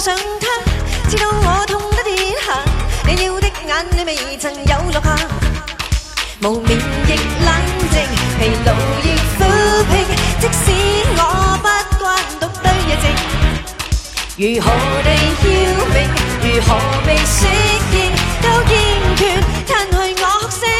上他，知道我痛得跌下，你要的眼淚未曾有落下，無眠亦冷靜，疲勞亦撫平，即使我不慣獨對夜靜，如何地要命，如何被適應，都堅決褪去我哭聲。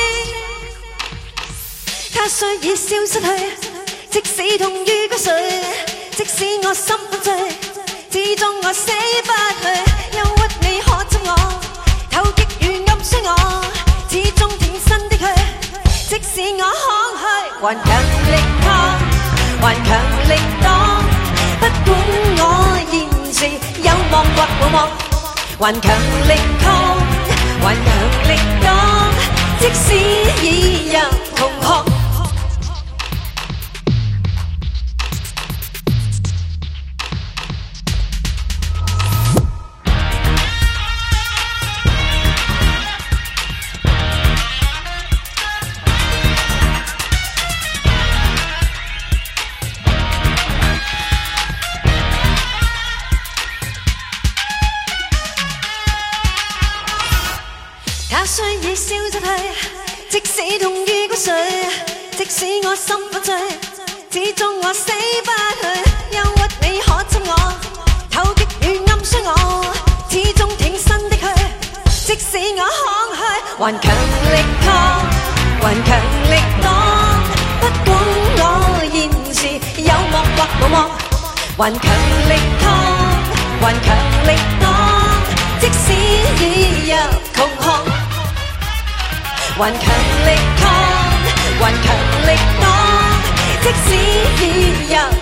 他雖已消失去，即使痛於骨髓，即使我心很醉，始終我死不去。憂鬱你可憎我，透擊如暗傷我，始終挺身的去。即使我慷慨，還強力抗，還強力擋，不管我現時有望或無望，還強力抗，還強力擋，即使已入窮巷。他雖已消失去，即使痛於骨髓，即使我心很醉，始終我死不去。憂鬱你可憎我，透擊如暗傷我，始終挺身的去。即使我慷慨，還強力抗，還強力擋，不管我現時有望或無望，還強力抗，還強力擋，即使已入窮巷。還強力抗，還強力擋，即使已入